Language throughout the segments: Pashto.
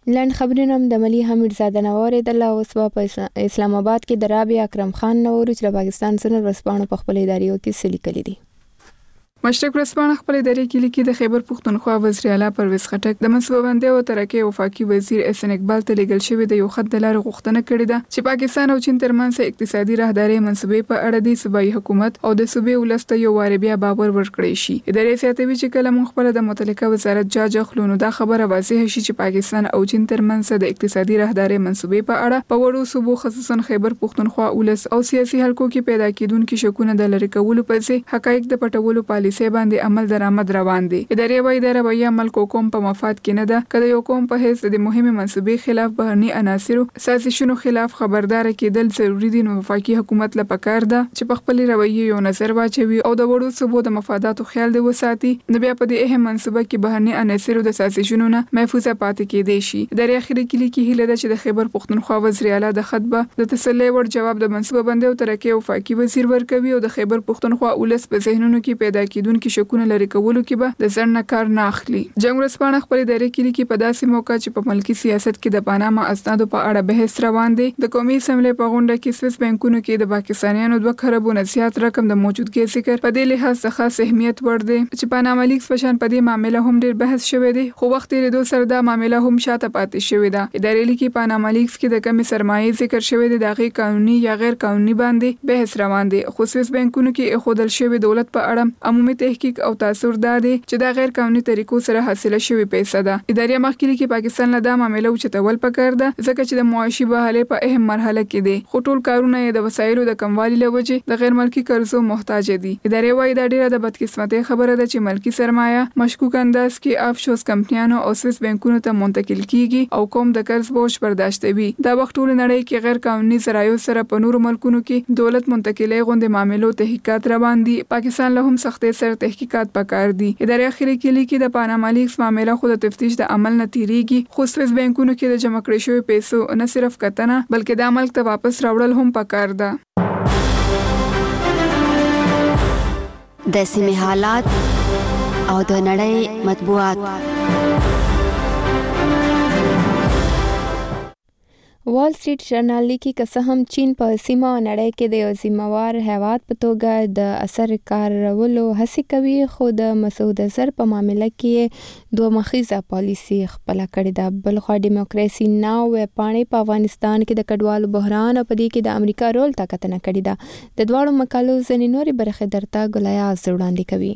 لاند خبرونه د ملي حمید زاده نواره د الله اوس په اسلام آباد کې د رابعه اکرم خان نورو چې د پاکستان سره ورسپانو په خپل اداریو کې سلی کړی دي. مشرق ورځپاڼه خپل اداري کې لیکي د خیبر پښتونخوا وزیر اعلی پرویز خټک د منصوبه بندي او ترقی وفاقي وزیر احسان اقبال ته لیږل شوی د یو خط د لارې غوښتنه کړې ده چې پاکستان او چین ترمنځ اقتصادي راهداري منصوبې په اړه د صوبایي حکومت او د صوبې ولسته یو واره بیا باور ورکړی شي. اداري سیاستوي چې کله مون خپل د متعلقه وزارت جاج خلونو دا خبره واضح شي چې پاکستان او چین ترمنځ د اقتصادي راهداري منصوبې په اړه په وړو صوبو خصوصا خیبر پښتونخوا ولس او سیاسي حلقو کې پیدا کیدونکو شکونه د لری کولو په ځای حقایق د پټولو پالیسي باندې عمل درآمد روان دي. اداري وایي د رویه عمل کوم په مفاد کې نه ده کله یو کوم په هیڅ د مهمه منصوبې خلاف بهرني عناصر سازشونو خلاف خبردار کېدل ضروری دي. نو وفاقي حکومت له پکار ده چې په خپل رویه یو نظر واچوي او د وړو صوبو د مفاداتو خیال دی وساتي. نو بیا په دې اهم منصوبه کې بهرني عناصر د سازشونو نه محفوظه پاتې کېدي شي. اداري اخیری کې لیکي هله ده چې د خیبر پښتونخوا وزیر اعلی د خطبه د تسلی ور جواب د منصوبه بندي او ترقی وفاقي وزیر ورکوي او د خیبر پښتونخوا ولس په ذهنونو کې پیدا کېدونکو شکونه لري کولو کې به د ځړنه کار نه اخلي. جنگ ورځپاڼه خپل اداري کې لیکي په داسې موقع چې په ملکی سیاست کې د پاناما اسنادو په اړه بحث روان دی. د قومي اسمبلی په غونډه کې سویس بانکونو کې د پاکستانیانو 2 خربونه زیات رقم د موجودګۍ ذکر په دې لحاظ څخه خاص اهمیت ور دی چې پاناما لیکس په شان په دې معاملې هم ډېر بحث شوی دی خو وخت یې د سره د معاملې هم شاته پاتې شوی دی. اداري لیکي پاناما لیکس کې د کمی سرمایې ذکر شوی دی د غیر قانوني یا غیر قانوني باندې بحث روان دی. خو سویس بانکونو کې خودل شوی دولت په اړه عمومي تحقیق او تاثر دادي چې دا غیر قانوني طریقو سره حاصله شوی پیسې ده. اداري مخکې کې پاکستان له دا معاملې اوچتول پکار ده ځکه چې د معاشي بحاله په اهم مرحله کې دي. خو ټول کارونه د وسایلو د کموالي لوجه د غیر ملکی قرضو محتاج دي. اداري وايي دا ډیره د بدقسمتۍ خبره ده چې ملکی سرمایه مشکوک انداز کې افشوس کمپنیانو او سویس بانکونو ته منتقل کیږي او کوم د قرض بوج برداشتوي. دا وخت ټول نړۍ کې غیر قانوني ذرایعو سره په نورو ملکونو کې دولت منتقلې غونډې معاملو تحقیقات روان دي. پاکستان له هم سختې سره تحقیقات پکار دي. اداري اخیری کې لیکي د پاناما لیکس معاملې خو د تفتیش د عمل نه تیریږي خو سویس بانکونو کې د جمع کړې شوی پیسو نه صرف کتنه بلکې د عمل ته واپس راوړل هم پکار ده. د سیمې حالات او د نړۍ مطبوعات. وال سټریټ ژورنال لیکي که څه هم چین په سیمه او نړۍ کې د یو ذمہوار هیواد په توګه د اثر کارولو هڅه کوي خو د مسعود اظهر په معاملې کې دوه مخیزه پالیسي خپل کړې ده. بلخو ډیموکراسي ناو وپاڼې په افغانستان کې د کډوالو بحران او په دې کې د امریکا رول ته کتنه کړې ده. د دواړو مقالو ځینې نورې برخې درته ګلایاز وړاندې کوي.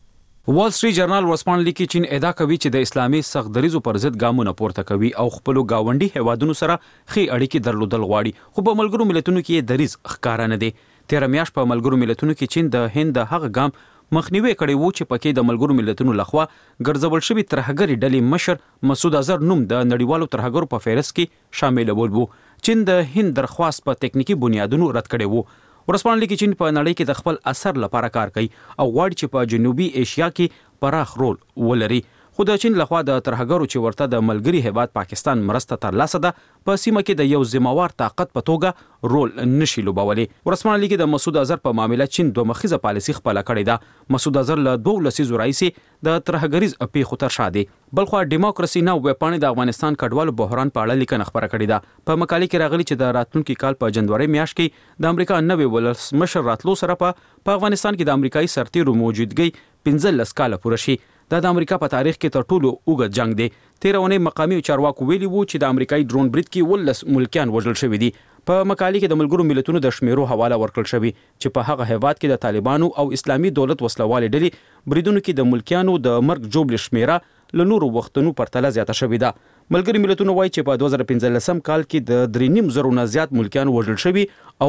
وال سټریټ ژورنال ورځپاڼه لیکي چین ادعا کوي چې د اسلامي سخت دریزو پر ضد ګامونه پورته کوي او خپل گاونډي هیوادونو سره ښې اړیکې درلودل غواړي خو په ملګرو ملتونو کې دریز ښکارا نه دی. 13 میاشت په ملګرو ملتونو کې چین د هند د هغه ګام مخنیوي کړي وو چې پکې د ملګرو ملتونو لخوا ګرځول شوی ترهګری ډلې مشر مسعود اظهر نوم د نړیوالو ترهګرو په فهرست کې شامل وو. چین د هند درخواست په ټکنیکی بنیادونو رد کړي وو. ورځپاڼه لیکي چین په نړۍ کې د خپل اثر لپاره کار کوي او غواړي چې په جنوبي ایشیا کې پراخ رول ولري. خو د چین لخوا د ترهګرو چې ورته د ملګری هیواد پاکستان مرسته ترلاسه ده په سیمه کې د یو ذمہوار طاقت په توګه رول نشي لوبولی. ورځپاڼه لیکي د مسعود اظهر په معاملې چین دوه مخیزه پالیسي خپل کړې ده. مسعود اظهر له 2 لسیزو راځي د ترهګریز پیښو تر شا دی. بلخو ډیموکراسي ناو وپاڼې د افغانستان کډوالو بحران په اړه لیکنه خبره کړې ده. په مقالې کې راغلي چې د راتلونکي کال په جنوري میاشت کې د امریکا نوي ولسمشر راتلو سره په افغانستان کې د امریکایي سرتیرو موجودګي 15 کاله پوره شي. دا د امریکا په تاریخ کې تر ټولو اوږد جنگ دی. 13 اونۍ مقامي چارواکو ویلي وو چې د امریکایي ډرون برید کې 19 ملکیان وژل شوي دي. په مقالې کې د ملګرو ملتونو د شمیرو حواله ورکړل شوی چې په هغه هیواد کې د طالبانو او اسلامي دولت وسلوالې ډلې بریدونو کې د ملکیانو د مرګ جوړ شمیره له نورو وختونو پرتله زیاته شوې ده. ملګری ملتونو وایي چې په 2015 کال کې د 3.5 نه زیات ملکیان وژل شوي او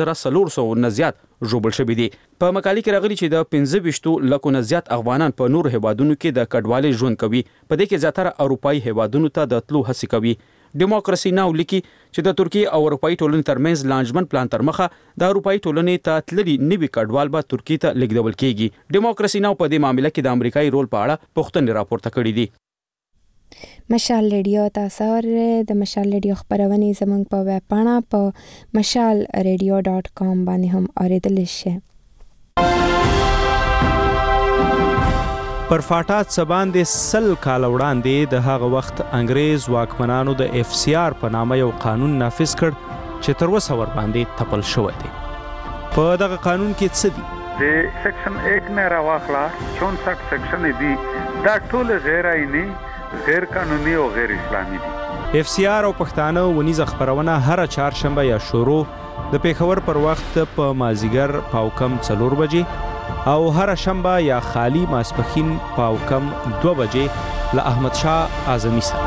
1400 نه زیات ژوبل شوي دي. په مقالې کې راغلي چې د 25 لکو نه زیات افغانان په نورو هیوادونو کې د کډوالۍ ژوند کوي. په دې کې زیاتره اروپایي هیوادونو ته د تلو هڅه کوي. ډیموکراسي ناو لیکي چې د ترکیه او اروپایي ټولنې ترمنځ لانجمن پلان تر مخه د اروپایي ټولنې ته تللي نوي کډوال به ترکیه ته لیږدول کیږي. ډیموکراسي ناو په دې معاملې کې د امریکایي رول په اړه پوښتنې راپورته کړې دي. مشال ریډیو تاسو د مشال ریډیو خبرونه زموږ په ویب پاڼه په mashalradio.com باندې هم اوریدل شي. پر فاټا څه باندې 100 کال وړاندې د هغه وخت انګریز واکمنانو د FCR په نامه یو قانون نافذ کړ چې تر اوسه ورباندې تپل شوی دی. په دغه قانون کې څه دي؟ د سیکشن 1 نه راواخلا 64 سیکشن دي، دا ټول غیر آئینی، غیر قانوني او غیر اسلامي دي. FCR او پښتانه ونیزه خبرونه هر چهارشنبه یا شروع د پیښور پر وخت په مازیګر پاو کم 4 بجې او هر شنبه یا خالی ماسپښین پاو کم 2 بجې له احمد شاه اعظمي سره.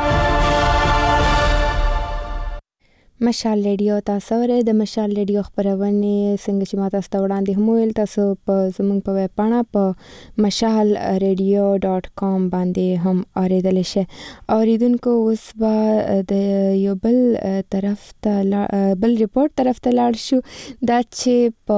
مشال ریډیو تاسو ورې د مشال ریډیو خبرونه څنګه چې ماته تاسو وړاندې هم ویل، تاسو په زموږ په ویب پاڼه په mashalradio.com باندې هم اوریدل شي. اوریدونکو اوس به د یو بل ریپورت طرف ته لاړ شو، دا چې په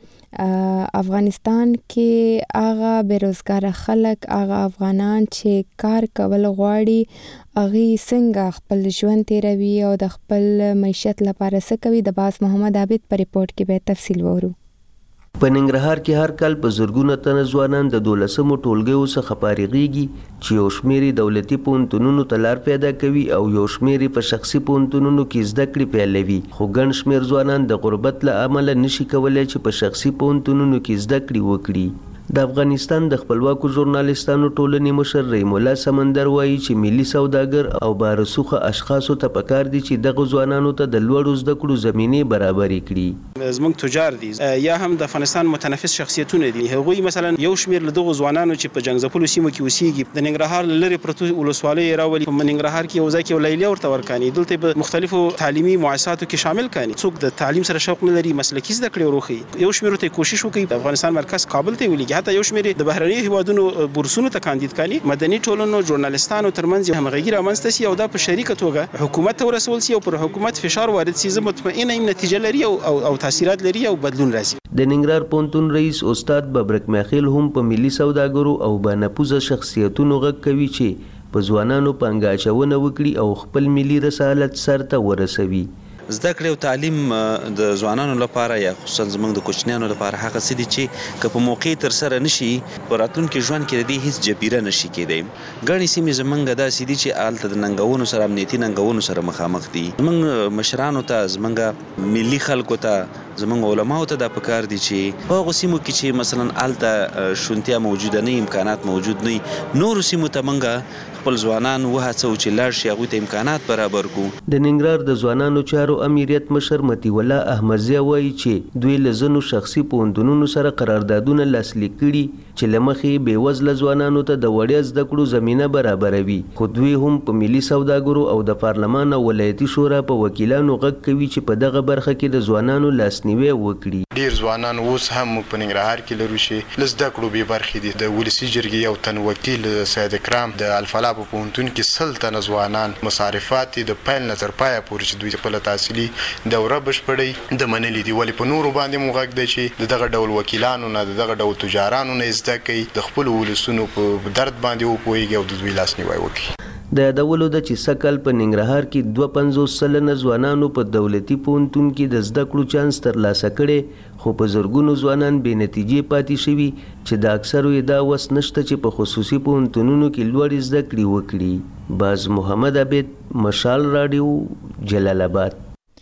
افغانستان کې هغه بیروزګار خلک، هغه افغانان چې کار کول غواړي، هغه څنګه خپل ژوند تیروي او د خپل معیشت لپاره څه کوي. د باز محمد عابد په ریپورت کې به تفصیل وورو. په ننګرهار کې هر کال په زرګونه تنه ځوانان د 12مو ټولګیو څخه فارغېږي چې یو شمېر دولتي پوهنتونونو ته لار پیدا کوي او یو شمېر په شخصي پوهنتونونو کې زده کړې پیلوي، خو ګڼ شمېر ځوانان د غربت له امله نشي کولی چې په شخصي پوهنتونونو کې زده کړې وکړي. د افغانستان د خپلواکو ژورنالستانو ټولنې مشر رحیم الله سمندر وایي چې ملي سوداګر او بارسوخه اشخاصو ته پکار دي چې دغه ځوانانو ته د لوړو زده کړو زمینې برابرې کړي. زموږ تجار دي یا هم د افغانستان متنفس شخصیتونه دي، هغوی مثلا یو شمېر له دغو ځوانانو چې په جنګ ځپلو سیمو کې اوسېږي د ننګرهار لرې پرتو ولسوالیو راولي، په ننګرهار کې یو ځای کې یو لیلیه ورته ورکاني، دلته په مختلفو تعلیمي مؤسساتو کې شامل کاني. څوک د تعلیم سره شوق نه لري، مسلکي زده کړې وروخي، یو شمېر ته کوشش وکړي د افغانستان مرکز کابل ته ولېږي، حتی یو شمېر د بهرنیو هیوادونو بورسونو ته کاندید کاني. مدني ټولنو ژورنالستانو ترمنځ همغږي رامنځته سي او دا په شریکه توګه حکومت ته ورسول سي او پر حکومت فشار وارد سي. زه مطمئنه یم نتیجه لري او تاثیرات لري او بدلون راځي. د ننګرهار پوهنتون رئیس استاد ببرک میخیل هم په ملي سوداګرو او بانفوذه شخصیتونو غږ کوي چې په ځوانانو پانګه اچونه وکړي او خپل ملي رسالت سرته ورسوي. زده کړې او تعلیم د ځوانانو لپاره یا خصوصا زموږ د کوچنیانو لپاره هغه څه دي چې که په موقع تر سره نشي په راتلونکي ژوند کې د دې هیڅ جبیره نشي کېدی. ګڼې سیمې زموږ داسې دي چې هلته د ننګونو سره امنیتي ننګونو سره مخامخ دي. زموږ مشرانو ته، زموږ ملي خلکو ته، زموږ علماو ته دا پکار دي چې په هغو سیمو کې چې مثلا هلته شونتیا موجوده نه، امکانات موجود نه، نورو سیمو ته موږ خپل ځوانان وهڅوو چې لاړ شي، هغوی ته امکانات برابر کړو. د ننګرهار د ځوانانو چارو امیریت مشر مطیع الله احمدزی وایي چې دوی له ځینو شخصي پوهنتونونو سره قراردادونه لاسلیک کړي چې له مخې بېوزله ځوانانو ته د وړیا زده کړو زمینه برابروي، خو دوی هم په ملي سوداګرو او د پارلمان او ولایتي شورا په وکیلانو غږ کوي چې په دغه برخه کې د ځوانانو لاسنیوی وکړي. ډیر ځوانان اوس هم په ننګرهار کې لرو چې له زده کړو بې برخې دي. د ولسي جرګې یو تن وکیل سید اکرام د الفلا په پوهنتون کې 100 تنه ځوانان مصارفات د پیل نه تر پایه پورې چې دوی خپله تحصیلي دوره بشپړوي د منلي دي. ولې په نورو باندې مو غږ دی چې د دغه ډول وکیلانو نه، د دغه ډول تجارانو نه زده کوي، د خپلو ولسونو په درد باندې وپوهېږي او د دوی لاسنیوی وکړي. د یادولو ده چې سږ کال په ننګرهار کې 52 سلنه ځوانانو په دولتي پوهنتون کې د زده کړو چانس ترلاسه کړی، خو په زرګونو ځوانان بې نتیجې پاتې شوي چې د اکثرو یې دا وس نشته چې په خصوصي پوهنتونونو کې لوړې زده کړې وکړي. باز محمد عابد، مشال راډیو، جلال آباد.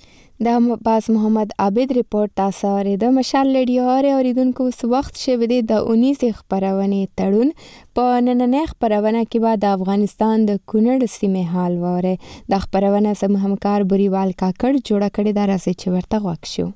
دا باز محمد عابد ریپورت تاسو اورید. مشال ریډیو اوریدونکو اوس وخت شوی دی د 19 خبرونه تړون. په نننۍ خبرونه کې به د افغانستان د کونړ سیمې حال وره. د خبرونه سم همکار بریوال کاکړ جوړه کړې دا راځي چې ورته غوښ شو.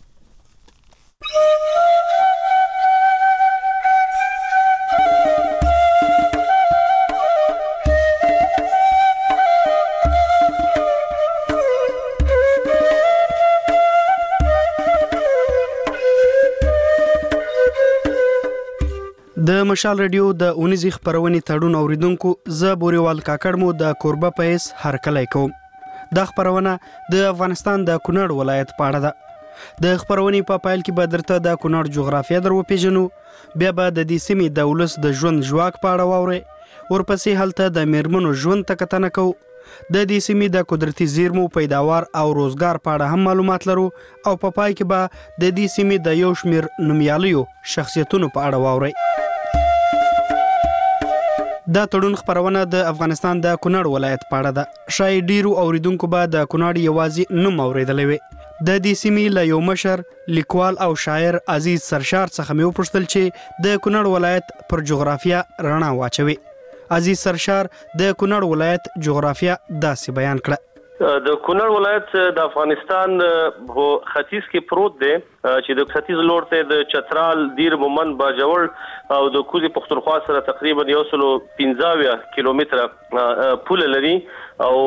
د مشال ریډیو د 19 خبرونې تړون اوریدونکو زه بوریوال کاکړ مو د کوربه پیس هرکلی کوم. د خبرونه د افغانستان د کونړ ولایت په اړه ده. د خبرونې په پایل کې به درته د کونړ جغرافیه در وپیژنو، بیا به د دې سیمې د ولس د ژوند ژواک په اړه واورئ، ورپسې هلته د میرمنو ژوند ته کتنه کوو، د دې سیمې د قدرتي زیرمو پیداوار او روزګار په اړه هم معلومات لرو، او په پای کې به د دې سیمې د یو شمېر نومیالیو شخصیتونو په اړه واورئ. دا تړون خبرونه د افغانستان د کونړ ولایت په اړه ده. شاید ډیرو اوریدونکو به د کونړ یوازې نوم اوریدلی وي. د دې سیمې له یو مشر لیکوال او شاعر عزیز سرشار څخه مې وپوښتل چې د کونړ ولایت پر جغرافیه رڼا واچوي. عزیز سرشار د کونړ ولایت جغرافیه داسې بیان کړه. د کونړ ولایت د افغانستان په ختیځ کې پروت دی چې د ختیځ لور ته د چترال، دیر، مومند، باجوړ او د کوزي پښتونخوا سره تقریبا 115 کیلومتره پوله لري او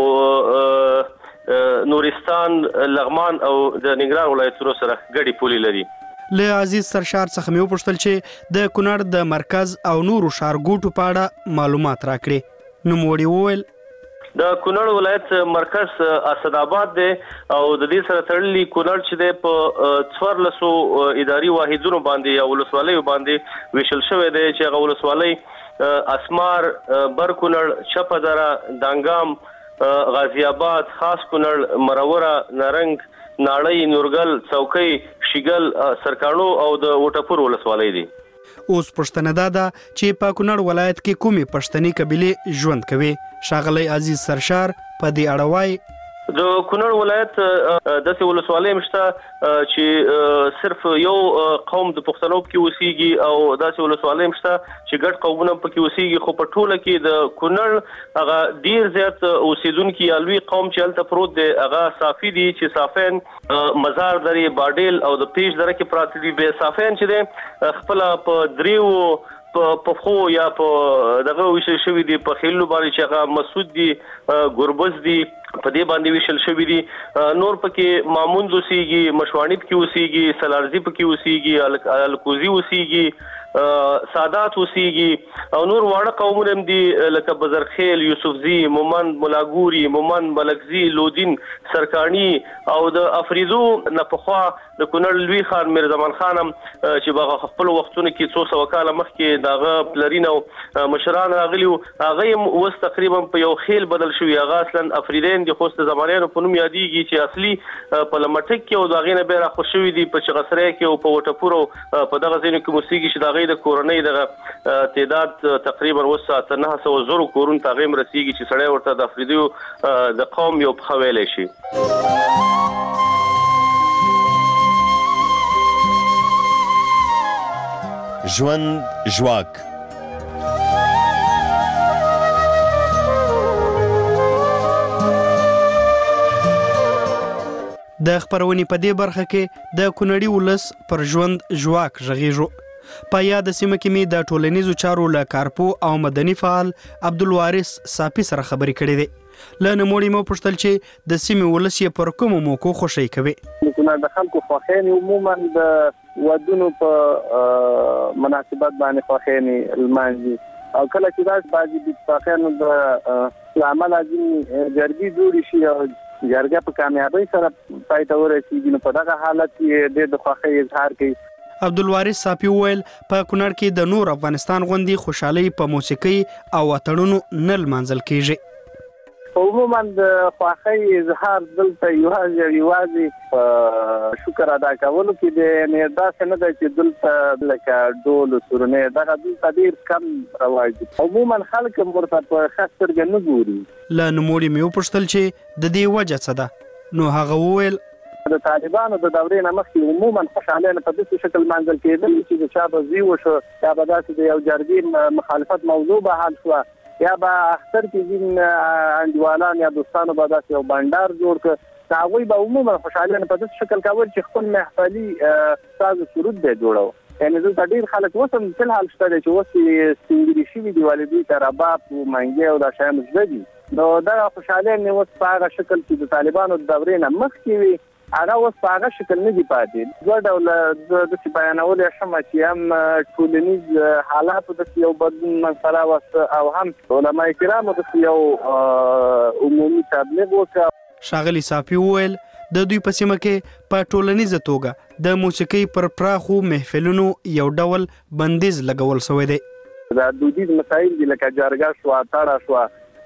نورستان، لغمان او د ننګرهار ولایتونو سره ګډي پولې لري. له عزیز سرشار څخه مې وپوښتل چې د کونړ د مرکز او نورو ښارګوټو په اړه معلومات راکړي. نوموړي وویل د کونړ ولایت مرکز اسداباد دی او د دې سره تړلي کونړ چې دی په 1400 اداري واحدونو باندې یا ولسوالیو باندې ویشل شوی دی چې هغه ولسوالۍ اسمار، برکونړ، چپه دره، دانګام، غازی آباد، خاص کونړ، مروره، نارنګ، ناړۍ، نورګل، څوکۍ، شیګل، سرکاڼو او د وټپور ولسوالۍ دي. اوس پښتنه ده چې په کونړ ولایت کې کومې پښتني قبیلې ژوند کوي. ښاغلی عزیز سرشار په دې اړه وایي د کونړ ولایت داسې ولسوالۍ مشته چې صرف یو قوم د پښتنو کې اوسېږي او داسې ولسوالۍ مشته چې ګډ قومونه پکې اوسېږي، خو په ټوله کې د کونړ هغه ډیر زیات اوسېدونکي یا لوی قوم چې هلته پروت دی هغه صافي دي چې صافین، مزار درې، باډیل او د پیش دره کې پراته دي. بې صافین چې دی خپله په دریو په خو یا په دغه ویشل شوی دی، په خیلو باندې چې هغه مسعود دي، ګربز دي، په دې باندې ویشل شوی دي. نور پکې ماموند اوسېږي، مشوانی پکې اوسېږي، سلارزي پکې اوسېږي، الکوزي اوسېږي، سادات اوسېږي او نور واړه قومونه هم دي لکه بزرخیل، یوسفزي، مومند، ملاګوري، مومند، ملکزي، لودین، سرکانی او د افریدو نه پخوا د کونړ لوی خان میرزمان خان هم چې په خپل وختونو کې 200 کاله مخکې دغه پلرین او مشران راغلي وو، هغه هم اوس تقریبا په یو خیل بدل شوی. هغه اصلا افریدین د خوست زمانیانو په نوم یادېږي چې اصلي په لمټک کې او د هغې نه بیا راخوش شوي دي په چغسری کې او په وټپور او په دغه ځایونو کې اوسېږي چې د هغې د کورنۍ دغه تعداد تقریبا اوس 900 زرو کورونو ته هغې هم رسېږي چې سړی ورته د افریدیو د قوم یو پښه ویلی شي. ژوند ژواک د خبرونې په دې برخه کې د کونړي ولس پر ژوند ژواک غږیږو. په یاد سیمه کې می د ټولنیزو چارو له کارپو او مدني فعال عبدالوارث صافي سره خبرې کړې دي. له نوموړي مو پوښتل چې د سیمې ولس یې پر کومو موکو خوښي کوي. د خلکو خوښي عموما د ودونو په مناسبت باندې خوښي لمانځي او کله چې داس باندې د اتفاقانو د عمل ازي جرګي جوړ شي او جرګه په کامیابی سره پای ته ورسیږي نو په دغه حالت کې د خوښي اظهار کوي. عبدالوارث صافي وویل په کونړ کې د نور افغانستان غوندي خوشحالي په موسیقي او اتړونو نه لمانځل کیږي. عموما د خوښۍ اظهار دلته یوازې شکر ادا کولو کې دی، یعنې داسې نه دی چې دلته لکه ډول سورنۍ دغه دلته ډېر کم رواج دي. عموما خلک هم ورته په ښه سترګه نه ګوري. له نوموړي مې وپوښتل چې د دې وجه څه ده نو هغه وویل د طالبانو د دورې نه مخکې عموما خوشحالي په داسې شکل منځل کېدل چې د چا به زی وشو یا به داسې د یو جرګې مخالفت موضوع به حل شوه یا به اختر کې ځین انډیوالان یا دوستانو به داسې یو بنډار جوړ کړ هغوی به عموما خوشحالي په داسې شکل کول چې خپل محفلي ساز و سرود به جوړو. یعنې دلته ډېر خلک اوس هم فل حال شته دی چې اوس یې سپینګیري شوي دي ولې دوی ته رباب و منګې او دا شیان زده دي. نو دغه خوشحالي مې اوس په هغه شکل چې د طالبانو د دورې نه مخکې وي هغه اوس په هغه شکل نه دي پاتې. دوه ډوله داسې بیانولی شم چې هم ټولنیز حالاتو داسې یو بدلون منځته راوسته او هم علما کرامو داسې یو عمومي تبلیغ وکړه. ښاغلي صافي وویل د دوی په سیمه کې په ټولنیزه توګه د موسیقۍ پر پراخو محفلونو یو ډول بندیز لګول شوی دی. دا دودیز مسایل دي لکه جرګه شوه، تړه شوه،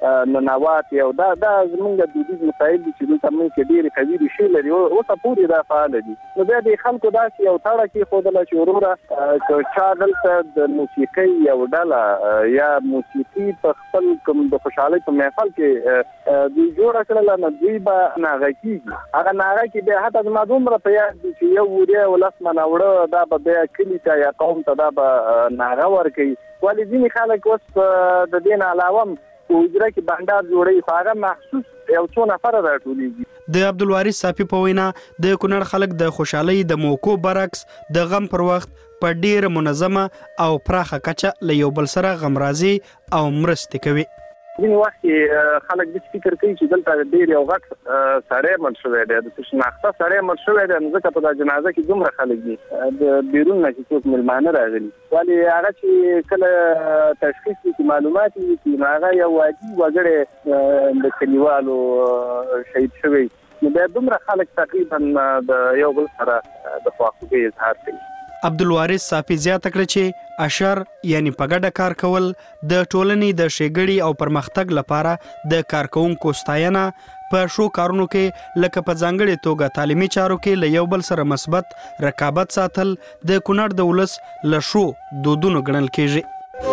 ننوات او دا زمونږ د دودیز مسایل دي چې دلته موږ کې ډېرې قوي ریښې لري او څه پورې دا فعال دي. نو بیا د خلکو داسې یو تاړه کې ښودله چې وروره که چا دلته د موسیقۍ یو ډله یا موسیقي په خپل کوم د خوشحالۍ په محفل کې دوی جوړه کړله نو دوی به ناغه کېږي. هغه ناغه کې بیا حتی زما دومره په یاد دي چې یو وری او لس منه وړه دا به بیا کلي ته یا قوم ته دا به ناغه ورکوي. ولې ځینې خلک اوس د دې نه علاوه په حجره کې بنډار جوړوي خو هغه مخصوص یو څو نفره راټولېږي. د عبدالوارث صافي په وینا د کونړ خلک د خوشحالۍ د موقعو برعکس د غم پر وخت په ډېره منظمه او پراخه کچه له یو بل سره غمرازي او مرستې کوي. ځینې وخت کې خلک داسې فکر کوي چې دلته ډېر یو غټ سړی مړ شوی دی، د شناخته سړی مړ شوی دی، نو ځکه په دا جنازه کې دومره خلک دي د بیرون نه چې څوک میلمانه راغلي. ولې هغه چې کله تشخیص وکړي معلومات یې وکړي نو هغه یو عادي وګړی د کلیوالو شهید شوی، نو بیا دومره خلک تقریبا د یو بل سره د خواخوږۍ اظهار کوي. عبدالوارث صافي زیاته کړه چې اشر یعنی په ګډه کار کول د ټولنې د ښېګړې او پرمختګ لپاره د کارکوونکو ستاینه په شو کارونو کې لکه په ځانګړې توګه تعلیمي چارو کې له یو بل سره مثبت رقابت ساتل د کونړ د ولس له شو دودونو ګڼل کېږي.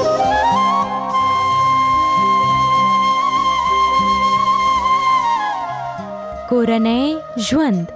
کورنۍ ژوند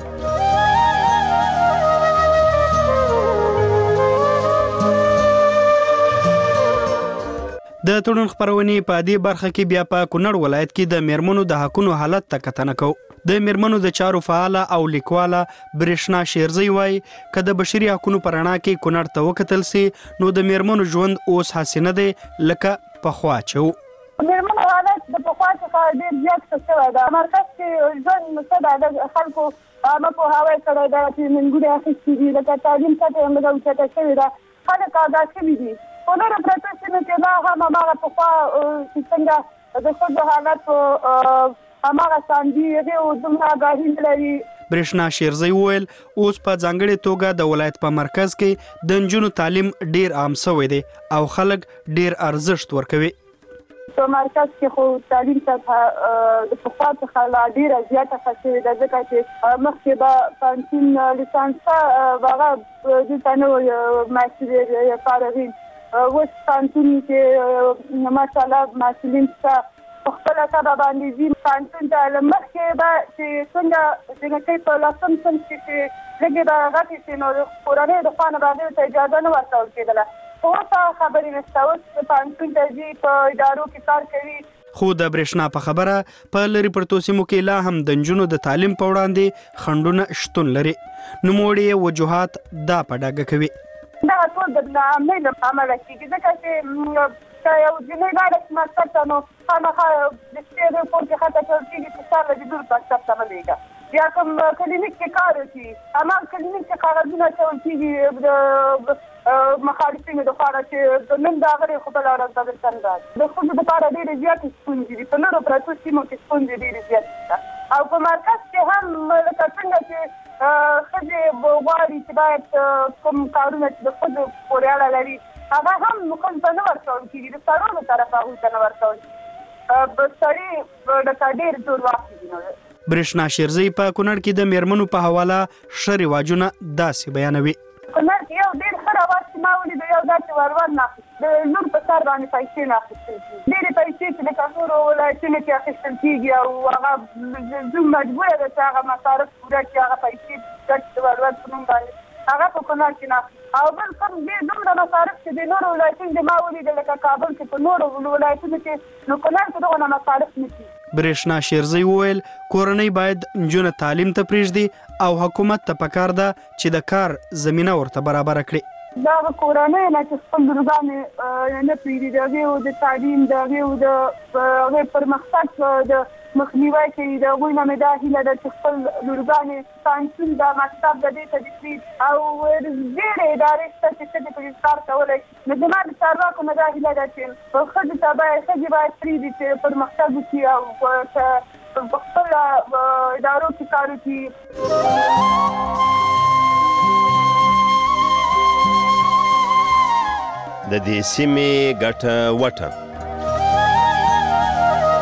د تړون خپرونې په دې برخه کې بیا په کونړ ولایت کې د میرمنو د حقونو حالت ته کتنه کوو. د میرمنو د چارو فعاله او لیکواله برېښنا شیرزی وایي که د بشري حقونو په رڼا کې کونړ ته وکتل سي نو د میرمنو ژوند اوس هسې نه دی لکه پخوا چې و. میرمنو حالت د پخوا څخه ډېر زیات ښه شوی ده. مرکز کې ژوند څه ده د خلکو عامه پوهاوی کړی ده چې ننګونې اخیستي دي، لکه تعلیم سطح یې لږه اوچته شوې ده، خلک آګاه شوي دي. په نورو پرتو سیمو کې دا هم هماغه پخوا چې څنګه د ښځو حالت هماغه شان دي، هغې دومره آګاهي نه لري. برېښنا شیرزی وویل اوس په ځانګړې توګه د ولایت په مرکز کې د نجونو تعلیم ډېر عام شوی دی او خلک ډېر ارزښت ورکوي. په مرکز کې خو تعلیم سطح د پخوا څخه لا ډېره زیاته ښه شوې ده، ځکه چې مخکې به پوهنتون لیسانسه هغه دلته نه و محصلین فارغین، اوس پوهنتون کې ماشاءالله محصلین شته. په خپله طبعه باندې ځي پوهنتون ته له مخکې به چې څنګه جنکۍ په لسم صنف کې چې لږې به غټې شي نو د کورنۍ د خوا نه به هغې ته اجازه نه ورکول کېدله. خو اوس هغه خبرې نشته، اوس پوهنتون ته ځي، په ادارو کې کار کوي. خو د برېښنا په خبره په لرې پرتو سیمو کې لا هم د نجونو د تعلیم په وړاندې خنډونه شتون لري. نوموړي وجوهات دا په ډاګه کوي. دا ټول د ناامنۍ له امله کېږي، ځکه چې که یو جنۍ لاړه شي مکتب ته نو خامخا د شپې د کور کې خطه کول کېږي چې سهار له دور مکتب ته مه لېږه. یا کوم کلینیک کې کار وکړي هماغه کلینیک کې کاغذونه اچول کېږي د مخالفینو د خوا چې نن راغلی خو بله ورځ به درته نه راځي. د ښځو دپاره ډېرې زیاتې ستونزې دي، په نورو پرتو سیمو کې ستونزې ډېرې زیاتې شته. او په مرکز کې هم لکه څنګه چې ښځې غواړي چې باید کوم کارونه چې د ښځو پورې اړه لري هغه هم ښځو ته نه ورکول کېږي، د سړو له طرفه هغوی ته نه ورکول کېږي. سړي لکه ډېر زور واخلي. برېښنا شیرزی په کونړ کې د میرمنو په حواله ښه رواجونه داسې بیانوي. کونړ کې یو ډېر ښه رواج چې ما ولیده یو دا چې ورور نه اخیستل، د لور په سر باندې پیسې نه اخیستل کېږي. ډېرې پیسې چې لکه نورو ولایتونو کې اخیستل کېږي او هغه زوم مجبوره ده چې هغه مصارف پوره کړي، هغه پیسې ګټ د ورور په نوم باندې هغه په کونړ کې نه اخیستل. او بل کوم ډېر دومره مصارف چې د نورو ولایتونو کې ما ولیده لکه کابل کې په نورو ولایتونو کې، نو کونړ کې دغونه مصارف نه کېږي. برېښنا شیرزی وویل کورنۍ باید نجونو تعلیم ته پرېږدي او حکومت ته پکار ده چې د کار زمینه ورته برابره کړي. دا کورنۍ نه چې خپل لورګانې نه پرېږدي، د هغې د تعلیم د هغې پرمختګ د مخنیوی کوي. د هغوی نه مې دا هیله ده چې خپل لورګانې پوهنتون د مکتب د دې تدریس او ډېرې ادارې شته چې ښځې پکې کار کولی شي. نو زما د چارواکو نه دا هیله ده چې ښځې باید پرېږدي چې پرمختګ وکړي او په خپله ادارو کې کار وکړي. د دې سیمې ګټه وټه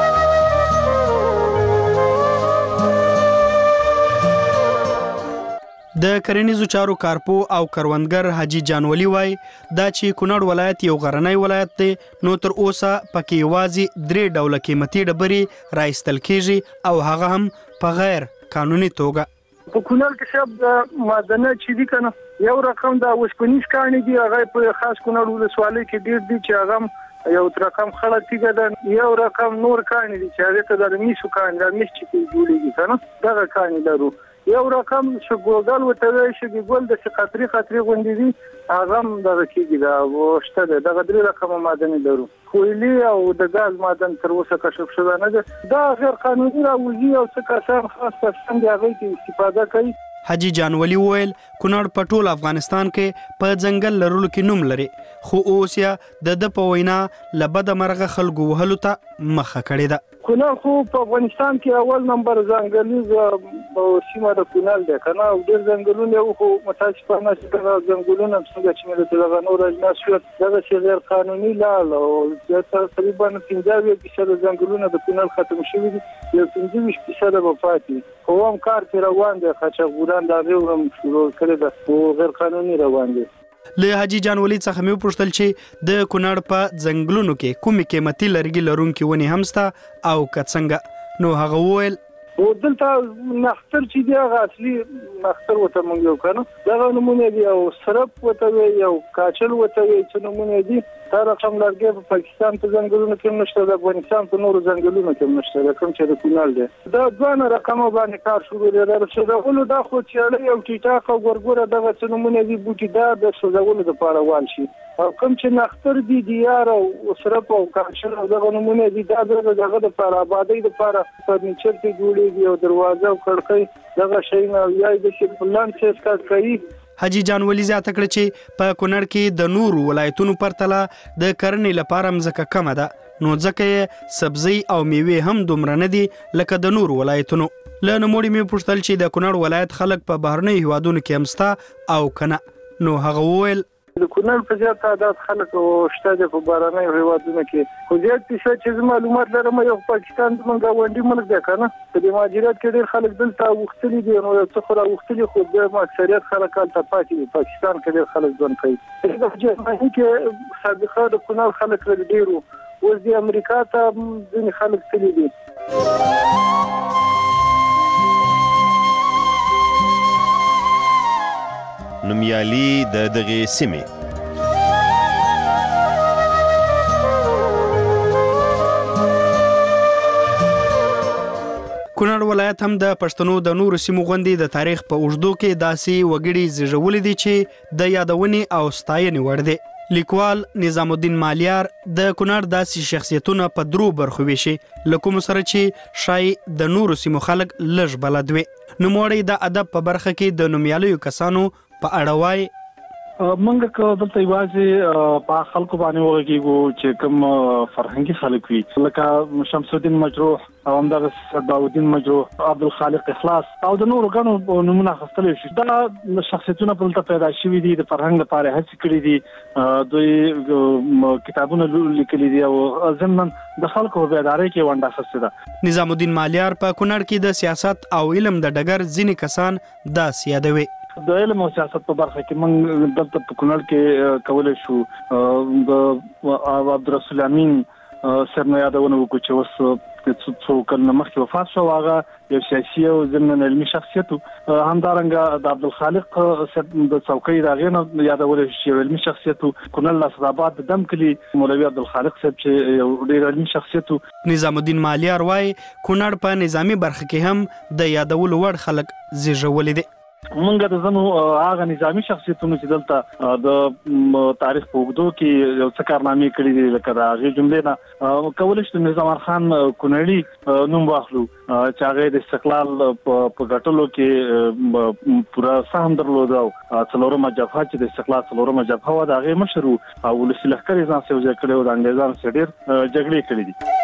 د کرنیزو چارو کارپو او کروندګر حاجی جانولی وای دا چې کونړ ولایت یو غرنی ولایت دی نو تر اوسه پکې یوازې 3 ډوله قیمتي ډبرې راایستل کیږي او هغه هم په غیر قانوني توګه. په کونړ کې شب معدنه چې دي کنه یو رقم دا وسپنیز کاني دي هغه په خاص کونړ ولسوالۍ کې ډیر دي چې هغه یو رقم خړه تیګه ده یو رقم نور کاني دي چې هغه ته د میسو کاني د میس چې جوړیږي کنه دا کاني لرو یو رقم شګوګل وته شګګل د خطري غونډې دي هغه هم د کېږي دا وشته د غدري رقم معدن لرو کویلی او د غاز معدن تر اوسه کشف شوی نه ده دا غیر قانوني راوځي او څه کسان خاص کسان دی هغه کې استفاده کوي. حاجی جانولی وویل کونړ په ټول افغانستان کې په ځنګل لرلو کې نوم لري خو اوس یا د په وینا لبد مرغه خلکو وهلو ته مخه کړې ده. کونړ خو په افغانستان کې اول نمبر ځنګلي سیمه د کونړ ده کنه او ډېر ځنګلونه یو خو متاسفانه چې ځنګلونه څنګه چې مله دغه نور اجناس شو دغه چې غیر قانوني لال او تقریبا 15% ځنګلونه د کونړ ختم شوي دي یو 15% به پاتې خو هم کار کې روان دی قاچاقبران دا غوړم شروع کړی ده او غیر قانوني روان دي. له حاجی جانولی څخه مې پوښتل چې د کونړ په ځنګلونو کې کومې قیمتي لرګي لرونکي ونې هم شته او که څنګه نو هغه وویل او دلته نختر چې دی هغه اصلي نختر وته مونږ یو کنه دا نمونه دی او سرپ وته یو کاچل وته چې نمونه دی دا رقم لرګي په پاکستان په ځنګلونو کې نشته د افغانستان په نورو ځنګلونو کې نشته کوم چې د کونړ دی دا ځوان رقم باندې کار شروع دی رسولو دا خو چې یو ټیټاق او ګورګوره دغه څه نمونه دی بوټي دا د سوزولو لپاره وال شي او کوم چې نختر دی دیار او سرپ او کاچل او دغه نمونه دی دا دغه د لپاره آبادی لپاره فرنیچر کې جوړیږي او دروازه او کړکۍ دغه شی نه یای د شي پلان څخه کار کوي. حاجی جانولی زیاته کړ چې په کونړ کې د نورو ولایتونو پرتله د کرنې لپاره مځکه کمه ده نو ځکه سبزی او میوه هم دومره نه دي لکه د نورو ولایتونو. له نوموړي مې پوښتل چې د کونړ ولایت خلک په بهرنۍ هیوادونو کې هم سته او کنه نو هغه وویل د کونړ په زیات تعداد خلک شته د بهرنۍ هیوادونو کې خو زیات څه چې معلومات لرم یو پاکستان د منګاونډي ملک دی کنه په دې مهاجرت کې ډېر خلک دلته وختلي دي نو څه خو راوختلي خو د اکثریت خلک هلته پاتې دي پاکستان کې ډېر خلک ژوند کوي د جرمني کې سابقه د کونړ خلک ډېر اوس د امریکا ته ځینې خلک تللي دي. نومیالي د دغه سیمې کونړ ولایت هم د پښتنو د نورو سیمو غوندې د تاریخ په اوږدو کې داسې وګړي زیږولي دي چې د یادونې او ستاینې وړ دي. لیکوال نظام الدین مالیار د کونړ داسې شخصیتونه په درو برخو ویشي له کومو سره چې شای د نورو سیمو خلک لږ بلد وي. نوموړی د ادب په برخه کې د نومیالیو کسانو په اړه وایي منګه کو دلته یوازې په خلکو باندې وګورئ چې کوم فرهنګي خلک وي لکه شمس الدین مجروح او همدغه صداودین مجروح عبدالخالق اخلاص او د نورو غنو نمونه اخیستل شي دا شخصیتونه په دلته پیدا شوي دي د فرهنګ لپاره هڅې کړې دي دوی کتابونه لیکلي دي او ضمن د خلکو بیدارۍ کې ونډه اخیستې ده. نظام الدین مالیار په کونړ کې د سیاست او علم د ډګر ځینې کسان داسې یادوي د علم او سیاست په برخه کې موږ دلته په کونړ کې کولای شو د عبدالرسول امین سرنه یادونه وکړو چې اوس څو کلونه مخکې وفات شو هغه یو سیاسي او ضمن علمي شخصیت همدارنګه د عبدالخالق د څوکۍ د هغې نه یادولی شي یو علمي شخصیت کونړ لاسداباد د دم کلي مولوي عبدالخالق صاحب چې یو ډېر علمي شخصیت. نظام الدین مالیار وایي کونړ په نظامي برخه کې هم د یادولو وړ خلک زیږولي دي. مونږ د زنو هغه نظامی شخصیتونو چې دلته د تاریخ په اوږدو کې یو څه کارنامې کړې دي لکه د هغې جملې نه کولی شو نظام خان کونړي نوم واخلو چې هغه د استقلال په ګټلو کې پوره سهم درلود او څلورمه جبهه چې د استقلال څلورمه جبهه وه د هغې مشر و او ولسي لښکر یې ځان سره یوځای کړی و د انګریزانو سره ډېر جګړې کړې دي.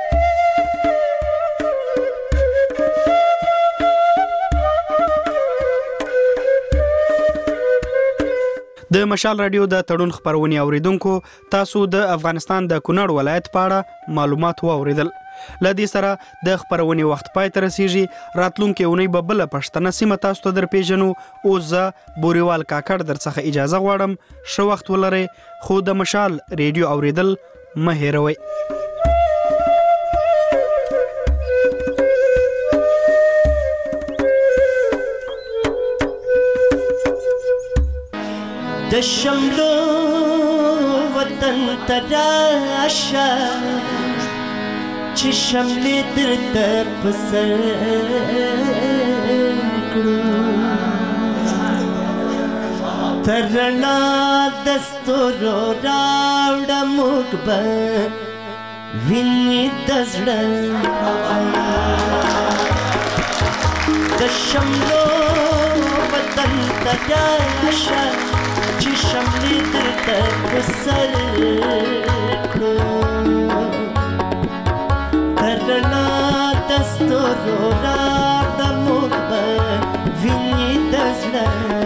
د مشال رادیو د تړون خبرونې اوریدونکو تاسو د افغانستان د کونړ ولایت په اړه معلومات واوریدل. لدې سره د خبرونې وخت پای ته رسیږي. راتلونکي اونۍ به بل پښتنه سیمه تاسو ته در پیژنو. او زه بوريوال کاکړ در څخه اجازه غواړم. شو وخت ولرئ، خو د مشال ریډیو اوریدل مه هېروئ. د شملو وطن تراشه چې شملې درته په سر کړو، تر رڼا د ستورو راوړه موږ به وینې د زړه. د شملو وطن تراشه چې شملې درته په سر کړو، تر رڼا د ستورو راوړه موږ به وینې د زړه.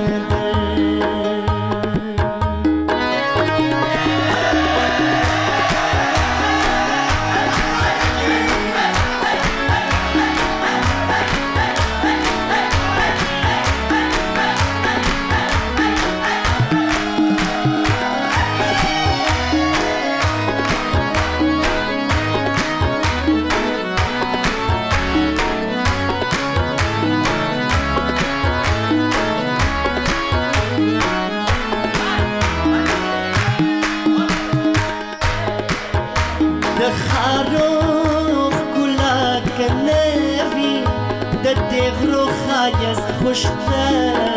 خوشته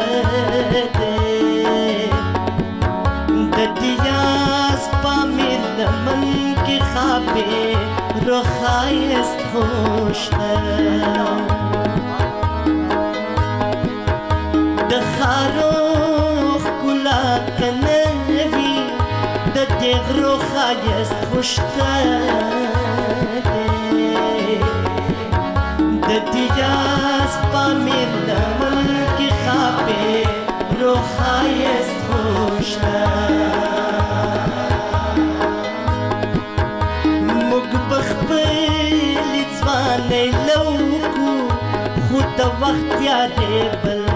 د دیاز پامیر لمن کې خوابې روخایست خوشته، د خارو ښکلا که نه وي د دې غرو ښایست خوشته د دیاز پامیر لمن کې خوابې روخایست خوشته. موږ به خپلې ځوانۍ لو کو، خو د وخت یادې بل